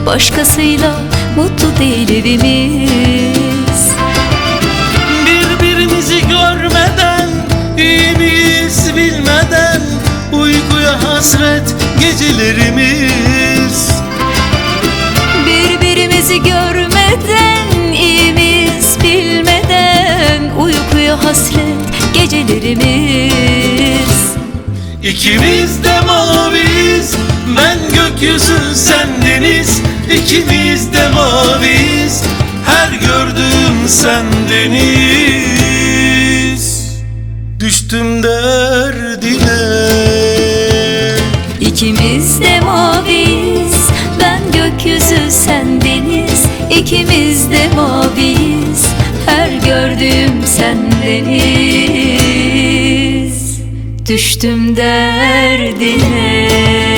başkasıyla mutlu değil evimiz. Birbirimizi görmeden, iyi miyiz bilmeden, uykuya hasret gecelerimiz. Birbirimizi görmeden, iyimiz bilmeden, uykuya hasret gecelerimiz. İkimiz de maviyiz, ben gökyüzü sen deniz. İkimiz de maviyiz, her gördüğüm sen deniz. Düştüm derdine. İkimiz de maviyiz, ben gökyüzü sen deniz. İkimiz de maviyiz, her gördüğüm sen deniz. Düştüm derdine.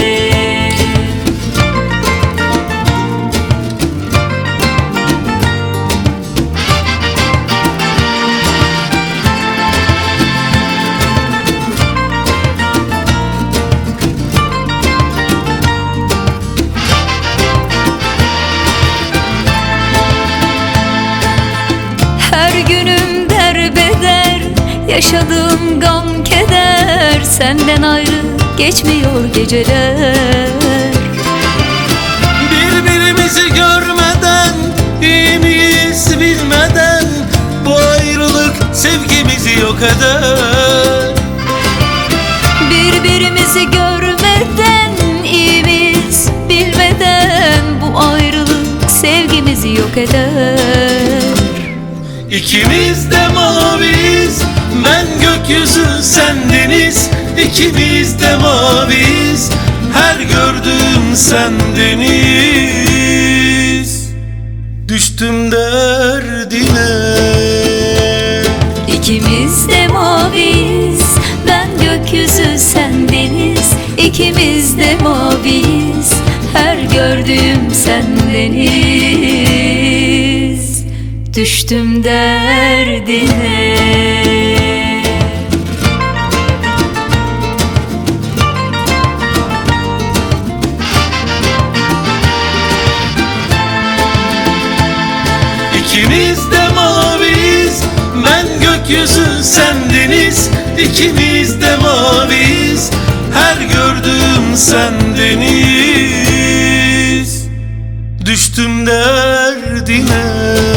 Her günüm derbeder, yaşadığım gam keder. Senden ayrı geçmiyor geceler. Birbirimizi görmeden, iyi miyiz bilmeden, bu ayrılık sevgimizi yok eder. Birbirimizi görmeden, iyimiz bilmeden, bu ayrılık sevgimizi yok eder. İkimiz de maviyiz, ben gökyüzü sen deniz. İkimiz de maviyiz, her gördüğüm sen deniz. Düştüm derdine. İkimiz de maviyiz, ben gökyüzü sen deniz. İkimiz de maviyiz, her gördüğüm sen deniz. Düştüm derdine. İkimiz de maviyiz, ben gökyüzü sen deniz. İkimiz de maviyiz, her gördüğüm sen deniz. Düştüm derdine.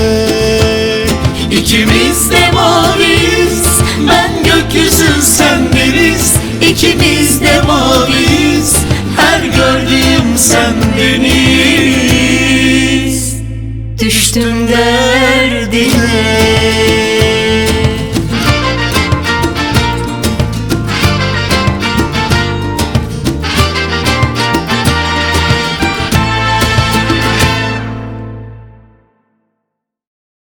İkimiz de maviyiz, ben gökyüzü sen deniz. İkimiz de maviyiz, her gördüğüm sen deniz. Düştüm derdine.